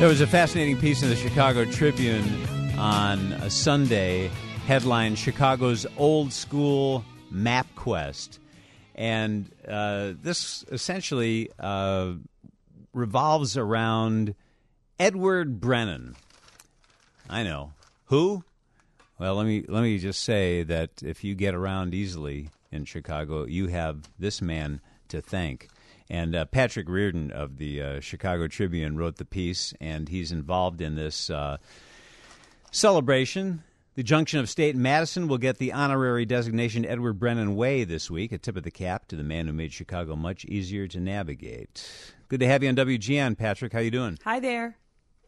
There was a fascinating piece in the Chicago Tribune on a Sunday, headlined Chicago's Old School Map Quest. And this essentially revolves around Edward Brennan. I know. Who? Well, let me just say that if you get around easily in Chicago, you have this man to thank. And Patrick Reardon of the Chicago Tribune wrote the piece, and he's involved in this celebration. The junction of State and Madison will get the honorary designation Edward Brennan Way this week, a tip of the cap to the man who made Chicago much easier to navigate. Good to have you on WGN, Patrick. How you doing? Hi there.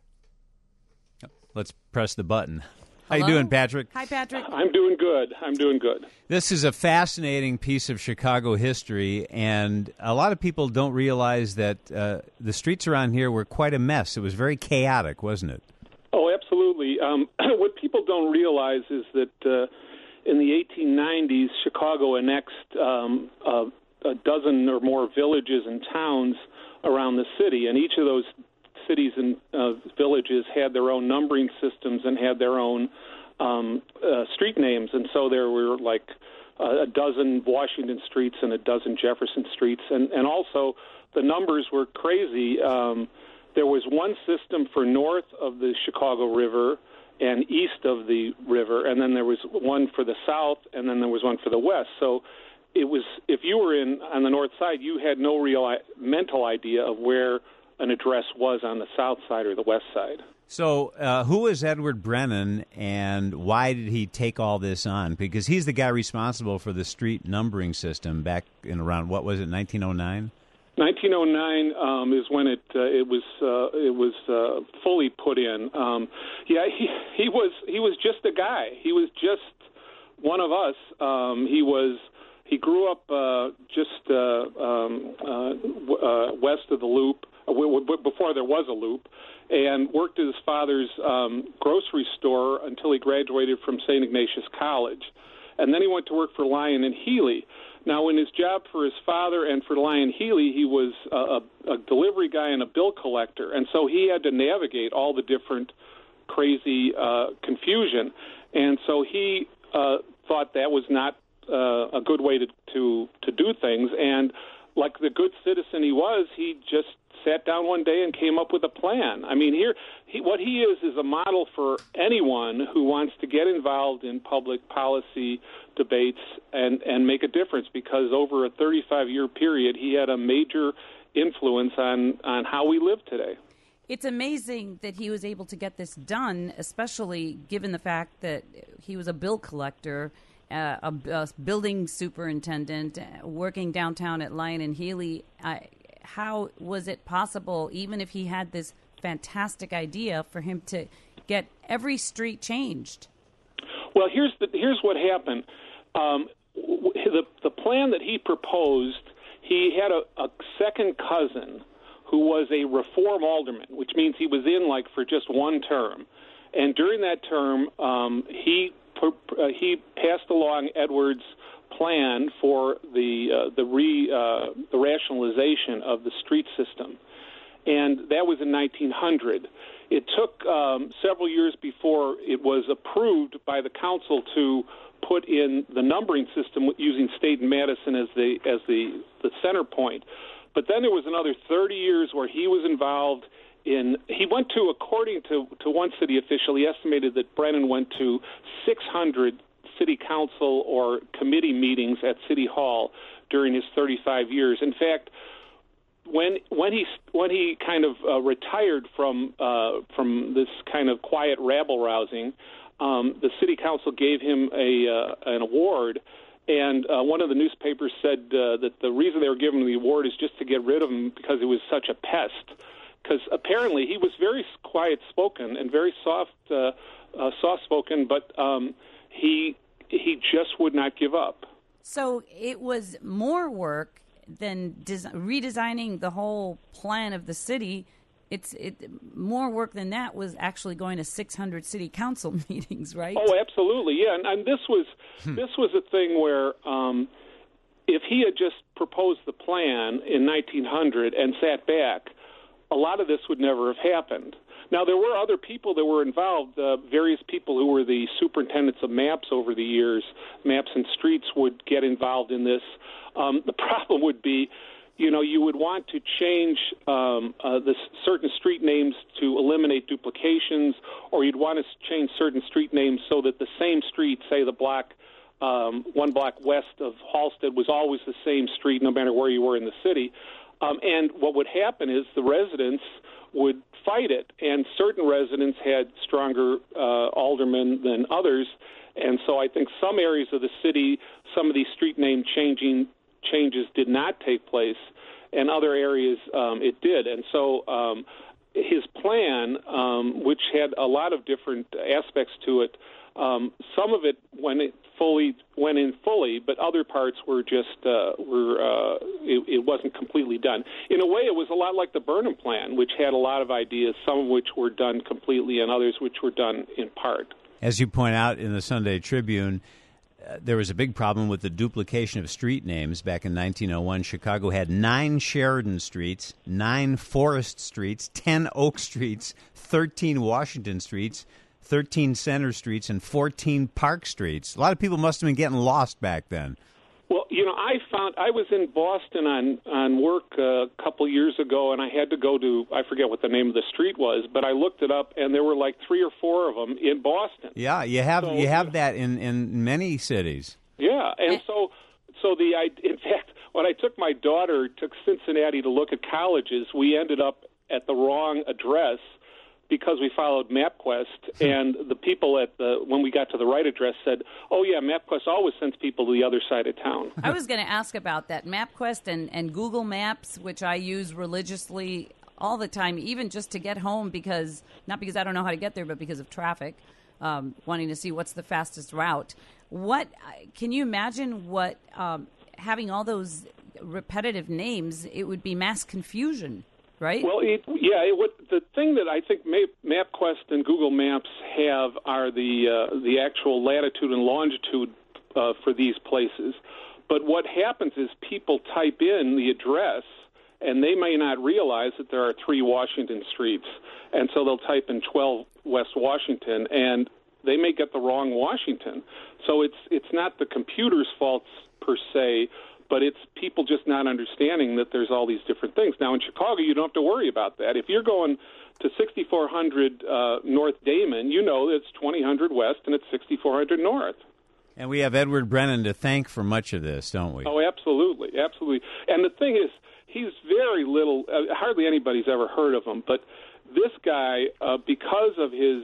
Let's press the button. Hello? How you doing, Patrick? Hi, Patrick. I'm doing good. This is a fascinating piece of Chicago history, and a lot of people don't realize that the streets around here were quite a mess. It was very chaotic, wasn't it? Oh, absolutely. What people don't realize is that in the 1890s, Chicago annexed a dozen or more villages and towns around the city, and each of those cities and villages had their own numbering systems and had their own street names. And so there were like a dozen Washington streets and a dozen Jefferson streets. And also the numbers were crazy. There was one system for north of the Chicago River and east of the river, and then there was one for the south, and then there was one for the west. So it was, if you were on the north side, you had no real mental idea of where an address was on the south side or the west side. So who is Edward Brennan, and why did he take all this on? Because he's the guy responsible for the street numbering system back in around, what was it, 1909? 1909 is when it was fully put in. He was just a guy. He was just one of us. He grew up just west of the Loop, before there was a Loop, and worked at his father's grocery store until he graduated from St. Ignatius College. And then he went to work for Lyon and Healy. Now, in his job for his father and for Lyon Healy, he was a delivery guy and a bill collector. And so he had to navigate all the different crazy confusion. And so he thought that was not a good way to do things. And like the good citizen he was, he just sat down one day and came up with a plan. I mean, what he is a model for anyone who wants to get involved in public policy debates and make a difference, because over a 35-year period, he had a major influence on how we live today. It's amazing that he was able to get this done, especially given the fact that he was a bill collector, a building superintendent, working downtown at Lyon and Healy. How was it possible, even if he had this fantastic idea, for him to get every street changed? Well, here's what happened. The plan that he proposed, he had a second cousin who was a reform alderman, which means he was in like for just one term. And during that term, he passed along Edwards' plan for the rationalization of the street system, and that was in 1900. It took several years before it was approved by the council to put in the numbering system using State and Madison as the center point. But then there was another 30 years where he was involved in. He went to, according to one city official, he estimated that Brennan went to 600 city council or committee meetings at City Hall during his 35 years. In fact, when he kind of retired from this kind of quiet rabble rousing, the city council gave him an award, and one of the newspapers said that the reason they were giving him the award is just to get rid of him because he was such a pest. Because apparently he was very quiet-spoken and very soft-spoken, but he just would not give up. So it was more work than redesigning the whole plan of the city. More work than that was actually going to 600 city council meetings, right? Oh, absolutely, yeah. And this was a thing where if he had just proposed the plan in 1900 and sat back, a lot of this would never have happened. Now, there were other people that were involved, various people who were the superintendents of maps over the years. Maps and Streets would get involved in this. The problem would be, you would want to change the certain street names to eliminate duplications, or you'd want to change certain street names so that the same street, say the block, 1 block west of Halsted, was always the same street no matter where you were in the city. And what would happen is the residents would fight it, and certain residents had stronger aldermen than others. And so I think some areas of the city, some of these street name changes did not take place, and other areas it did. And so his plan, which had a lot of different aspects to it, some of it went in fully, but other parts were just it wasn't completely done. In a way, it was a lot like the Burnham Plan, which had a lot of ideas, some of which were done completely, and others which were done in part. As you point out in the Sunday Tribune, there was a big problem with the duplication of street names. Back in 1901, Chicago had 9 Sheridan Streets, 9 Forest Streets, 10 Oak Streets, 13 Washington Streets, 13 Center Streets, and 14 Park Streets. A lot of people must have been getting lost back then. Well, I was in Boston on work a couple years ago, and I had to go to, I forget what the name of the street was, but I looked it up, and there were like 3 or 4 of them in Boston. Yeah, you have that in many cities. Yeah, and so in fact, when I took my daughter to Cincinnati to look at colleges, we ended up at the wrong address, because we followed MapQuest, and the people when we got to the right address said, "Oh yeah, MapQuest always sends people to the other side of town." I was going to ask about that. MapQuest and Google Maps, which I use religiously all the time, even just to get home, not because I don't know how to get there, but because of traffic, wanting to see what's the fastest route. Can you imagine what having all those repetitive names? It would be mass confusion. Right? Well, the thing that I think MapQuest and Google Maps have are the actual latitude and longitude for these places. But what happens is people type in the address, and they may not realize that there are 3 Washington streets, and so they'll type in 12 West Washington, and they may get the wrong Washington. So it's not the computer's fault per se, but it's people just not understanding that there's all these different things. Now, in Chicago, you don't have to worry about that. If you're going to 6400 North Damon, it's 2000 West and it's 6400 North. And we have Edward Brennan to thank for much of this, don't we? Oh, absolutely, absolutely. And the thing is, he's very little, hardly anybody's ever heard of him, but this guy, because of his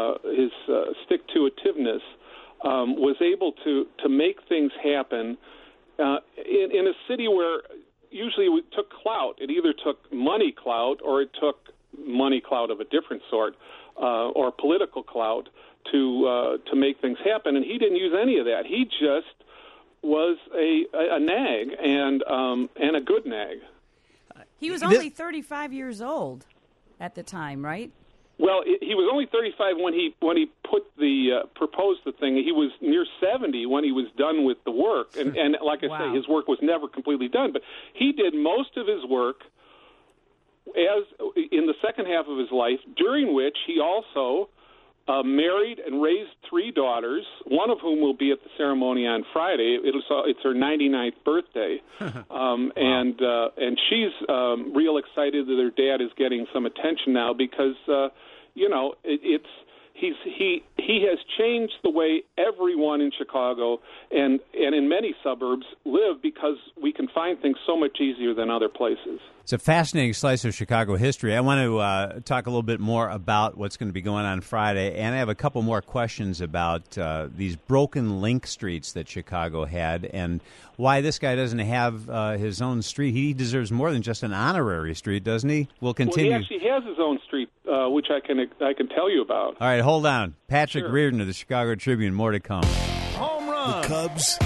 stick-to-itiveness, was able to make things happen in a city where usually it took clout. It either took money clout or it took money clout of a different sort, or political clout to make things happen. And he didn't use any of that. He just was a nag and a good nag. He was only 35 years old at the time, right? Well, he was only 35 when he proposed the thing. He was near 70 when he was done with the work, and like I say, his work was never completely done. But he did most of his work in the second half of his life, during which he also married and raised 3 daughters, one of whom will be at the ceremony on Friday. It's her 99th birthday, and she's real excited that her dad is getting some attention now because he has changed the way everyone in Chicago and in many suburbs live, because we can find things so much easier than other places. It's a fascinating slice of Chicago history. I want to talk a little bit more about what's going to be going on Friday, and I have a couple more questions about these broken link streets that Chicago had and why this guy doesn't have his own street. He deserves more than just an honorary street, doesn't he? We'll continue. Well, he actually has his own street, which I can tell you about. All right, hold on. Patrick Reardon of the Chicago Tribune. More to come. Home run. The Cubs.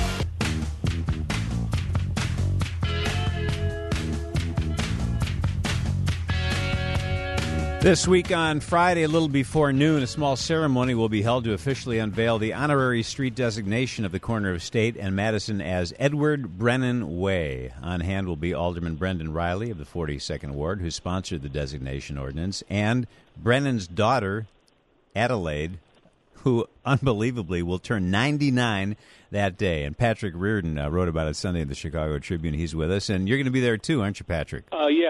This week on Friday, a little before noon, a small ceremony will be held to officially unveil the honorary street designation of the corner of State and Madison as Edward Brennan Way. On hand will be Alderman Brendan Riley of the 42nd Ward, who sponsored the designation ordinance, and Brennan's daughter, Adelaide, who unbelievably will turn 99 that day. And Patrick Reardon wrote about it Sunday in the Chicago Tribune. He's with us, and you're going to be there too, aren't you, Patrick?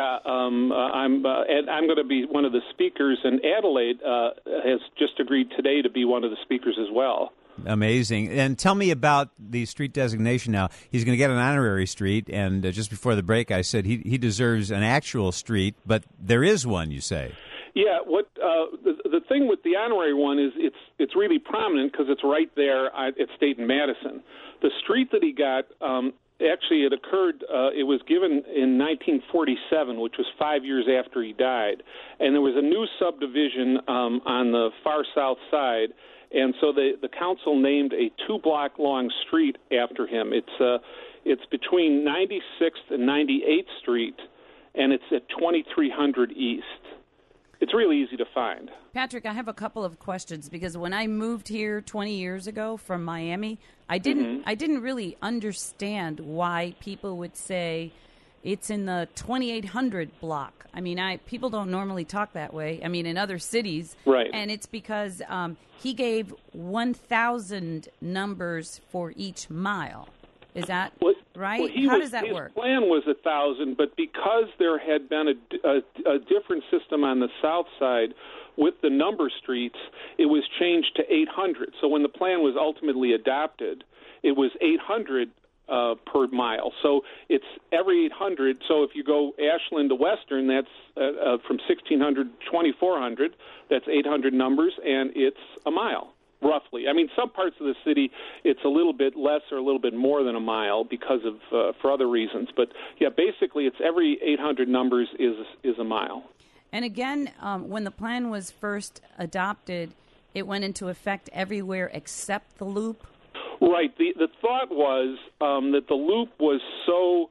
I'm going to be one of the speakers, and Adelaide has just agreed today to be one of the speakers as well. Amazing. And tell me about the street designation now. He's going to get an honorary street, and just before the break I said he deserves an actual street, but there is one, you say. Yeah, what the thing with the honorary one is it's really prominent because it's right there at State and Madison. The street that he got, actually it occurred, it was given in 1947, which was 5 years after he died. And there was a new subdivision on the far south side, and so the council named a 2-block long street after him. It's between 96th and 98th Street, and it's at 2300 East. It's really easy to find. Patrick, I have a couple of questions because when I moved here 20 years ago from Miami, I didn't really understand why people would say it's in the 2800 block. I mean, people don't normally talk that way. I mean, in other cities, right? And it's because he gave 1,000 numbers for each mile. Is that right? Well, How does that work? His plan was 1,000, but because there had been a different system on the south side with the number streets, it was changed to 800. So when the plan was ultimately adopted, it was 800 per mile. So it's every 800. So if you go Ashland to Western, that's from 1,600 to 2,400. That's 800 numbers, and it's a mile. Roughly. I mean, some parts of the city, it's a little bit less or a little bit more than a mile because of for other reasons. But, yeah, basically it's every 800 numbers is a mile. And again, when the plan was first adopted, it went into effect everywhere except the loop? Right. The thought was that the loop was so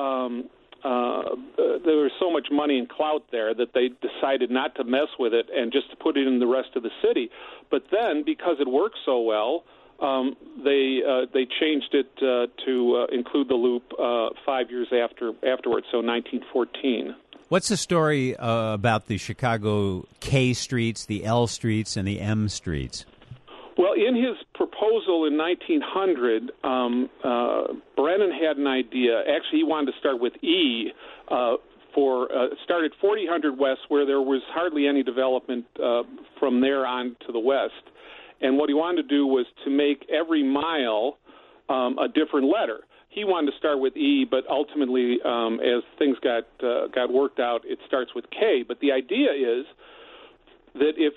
there was so much money and clout there that they decided not to mess with it and just to put it in the rest of the city. But then, because it worked so well, they changed it to include the loop 5 years afterwards, so 1914. What's the story about the Chicago K streets, the L streets, and the M streets? Well, in his proposal in 1900, Brennan had an idea. Actually, he wanted to start with E start at 4000 West, where there was hardly any development from there on to the west. And what he wanted to do was to make every mile a different letter. He wanted to start with E, but ultimately, as things got worked out, it starts with K. But the idea is that if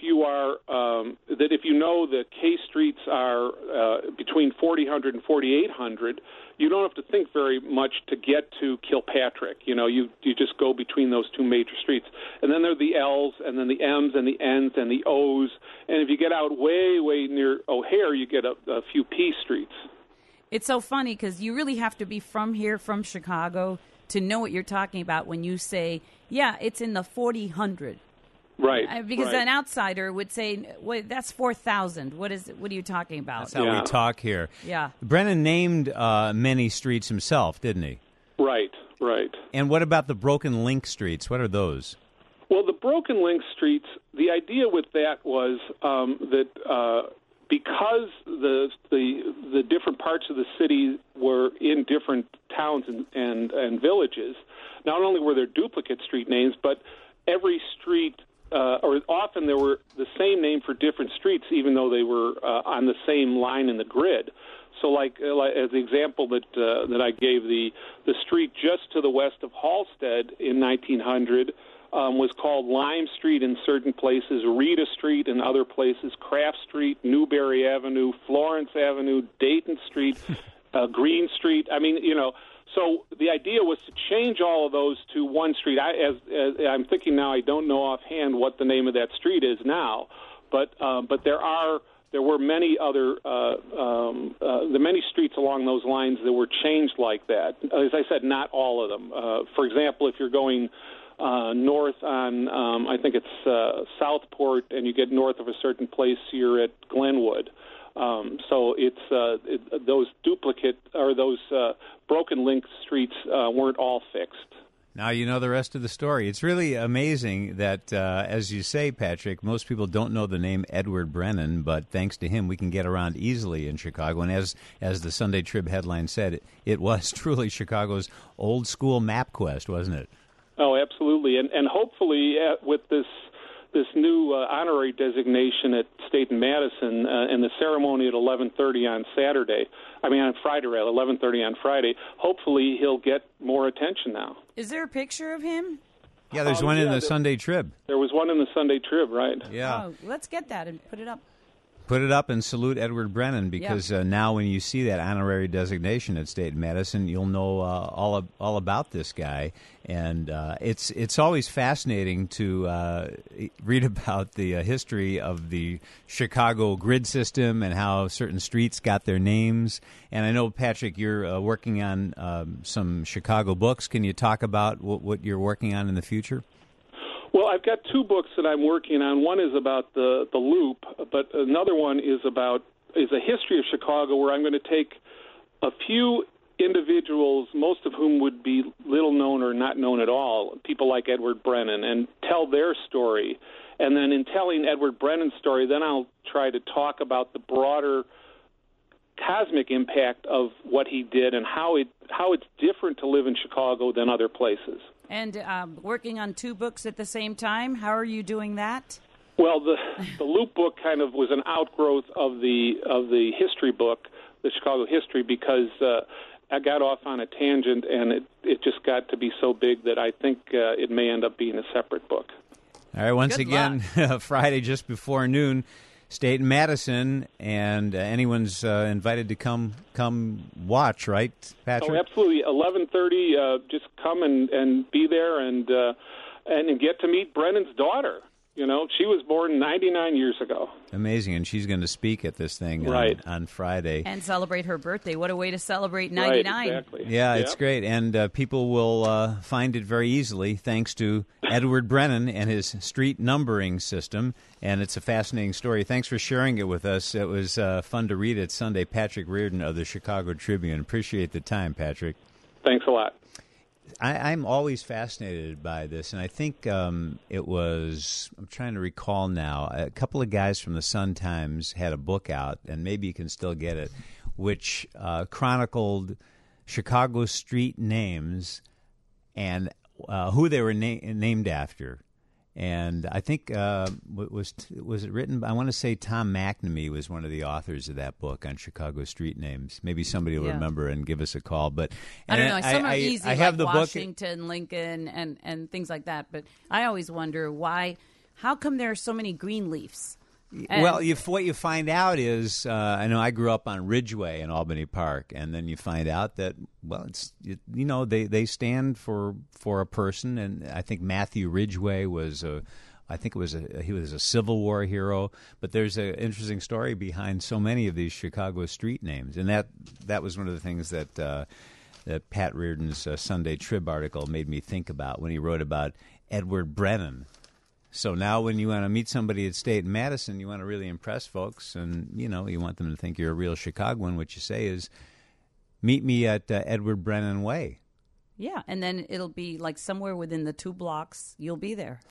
you know the K streets are between 4000 and 4800, you don't have to think very much to get to Kilpatrick. You know, you just go between those two major streets. And then there are the L's, and then the M's, and the N's, and the O's. And if you get out way, way near O'Hare, you get a few P streets. It's so funny because you really have to be from here, from Chicago, to know what you're talking about when you say, yeah, it's in the 4000. Right. Because right. An outsider would say, "Wait, that's 4,000. What are you talking about?" That's how we talk here. Yeah. Brennan named many streets himself, didn't he? Right. And what about the Broken Link streets? What are those? Well, the Broken Link streets, the idea with that was that because the different parts of the city were in different towns and villages, not only were there duplicate street names, but every street or often there were the same name for different streets, even though they were on the same line in the grid. So, like as the example that I gave, the street just to the west of Halstead in 1900 was called Lime Street in certain places, Rita Street in other places, Craft Street, Newberry Avenue, Florence Avenue, Dayton Street, Green Street. I mean, you know. So the idea was to change all of those to one street. As I'm thinking now, I don't know offhand what the name of that street is now, but there were many other the many streets along those lines that were changed like that. As I said, not all of them. For example, if you're going north on, I think it's Southport, and you get north of a certain place, you're at Glenwood. So it's those duplicate or those broken link streets weren't all fixed. Now you know the rest of the story. It's really amazing that, as you say, Patrick, most people don't know the name Edward Brennan, but thanks to him, we can get around easily in Chicago. And as the Sunday Trib headline said, it was truly Chicago's old-school MapQuest, wasn't it? Oh, absolutely. And hopefully with this new honorary designation at State and Madison and the ceremony at 11:30 on Friday, 11:30 on Friday, hopefully he'll get more attention now. Is there a picture of him? Yeah, there's one in the Sunday Trib. There was one in the Sunday Trib, right? Yeah. Oh, let's get that and put it up. Put it up and salute Edward Brennan, because now when you see that honorary designation at State and Madison, you'll know all about this guy. And it's always fascinating to read about the history of the Chicago grid system and how certain streets got their names. And I know, Patrick, you're working on some Chicago books. Can you talk about what you're working on in the future? Well, I've got two books that I'm working on. One is about the Loop, but another one is a history of Chicago, where I'm going to take a few individuals, most of whom would be little known or not known at all, people like Edward Brennan, and tell their story. And then in telling Edward Brennan's story, then I'll try to talk about the broader cosmic impact of what he did and how it's different to live in Chicago than other places. And working on two books at the same time, how are you doing that? Well, the Loop book kind of was an outgrowth of the history book, the Chicago history, because I got off on a tangent, and it just got to be so big that I think it may end up being a separate book. All right, once Good again, Friday just before noon, State and Madison, and anyone's invited to come watch, right, Patrick? Oh, absolutely. 11:30. Just come and be there and get to meet Brennan's daughter. You know, she was born 99 years ago. Amazing, and she's going to speak at this thing on Friday. And celebrate her birthday. What a way to celebrate 99. Right, exactly. Yeah, it's great, and people will find it very easily thanks to Edward Brennan and his street numbering system, and it's a fascinating story. Thanks for sharing it with us. It was fun to read it Sunday. Patrick Reardon of the Chicago Tribune. Appreciate the time, Patrick. Thanks a lot. I'm always fascinated by this, and I think it was, I'm trying to recall now, a couple of guys from the Sun-Times had a book out, and maybe you can still get it, which chronicled Chicago street names and who they were named after. And I think, was it written, I want to say Tom McNamee was one of the authors of that book on Chicago street names. Maybe somebody will remember and give us a call. But I don't know. Some are easy, I have like the Washington, book. Lincoln, and things like that. But I always wonder how come there are so many Greenleafs? Well, what you find out is, I know I grew up on Ridgeway in Albany Park, and then you find out that, well, they stand for a person, and I think Matthew Ridgeway he was a Civil War hero. But there's an interesting story behind so many of these Chicago street names, and that was one of the things that Pat Reardon's Sunday Trib article made me think about when he wrote about Edward Brennan. So now when you want to meet somebody at State and Madison, you want to really impress folks, and, you want them to think you're a real Chicagoan. What you say is, meet me at Edward Brennan Way. Yeah, and then it'll be like somewhere within the 2 blocks, you'll be there.